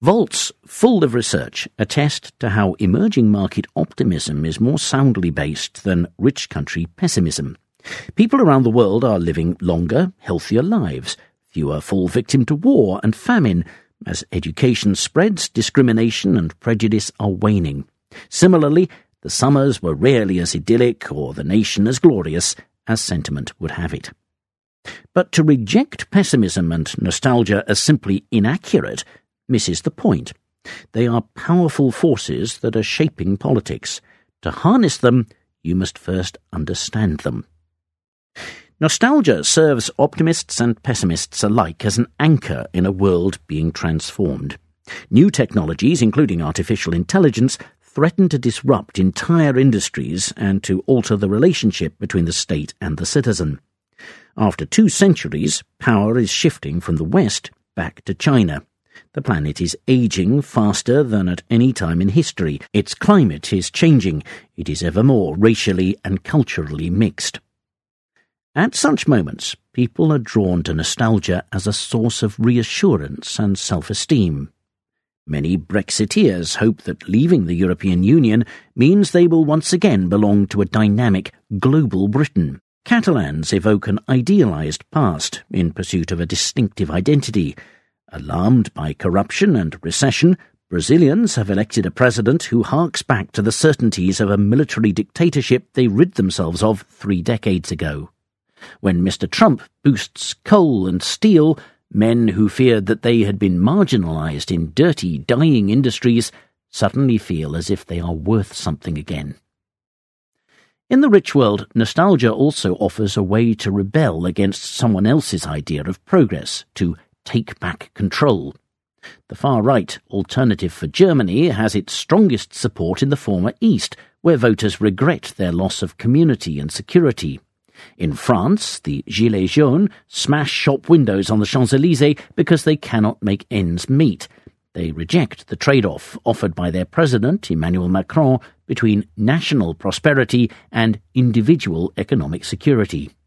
Vaults full of research attest to how emerging market optimism is more soundly based than rich country pessimism. People around the world are living longer, healthier lives. Fewer fall victim to war and famine. As education spreads, discrimination and prejudice are waning. Similarly, the summers were rarely as idyllic or the nation as glorious as sentiment would have it. But to reject pessimism and nostalgia as simply inaccurate misses the point. They are powerful forces that are shaping politics. To harness them, you must first understand them. Nostalgia serves optimists and pessimists alike as an anchor in a world being transformed. New technologies, including artificial intelligence, threaten to disrupt entire industries and to alter the relationship between the state and the citizen. After 2 centuries, power is shifting from the West back to China. The planet is aging faster than at any time in history. Its climate is changing. It is ever more racially and culturally mixed. At such moments, people are drawn to nostalgia as a source of reassurance and self-esteem. Many Brexiteers hope that leaving the European Union means they will once again belong to a dynamic, global Britain. Catalans evoke an idealised past in pursuit of a distinctive identity. Alarmed by corruption and recession, Brazilians have elected a president who harks back to the certainties of a military dictatorship they rid themselves of 3 decades ago. When Mr. Trump boosts coal and steel, men who feared that they had been marginalised in dirty, dying industries suddenly feel as if they are worth something again. In the rich world, nostalgia also offers a way to rebel against someone else's idea of progress, to take back control. The far-right Alternative for Germany has its strongest support in the former East, where voters regret their loss of community and security. In France, the Gilets jaunes smash shop windows on the Champs-Élysées because they cannot make ends meet. They reject the trade-off offered by their president, Emmanuel Macron, between national prosperity and individual economic security.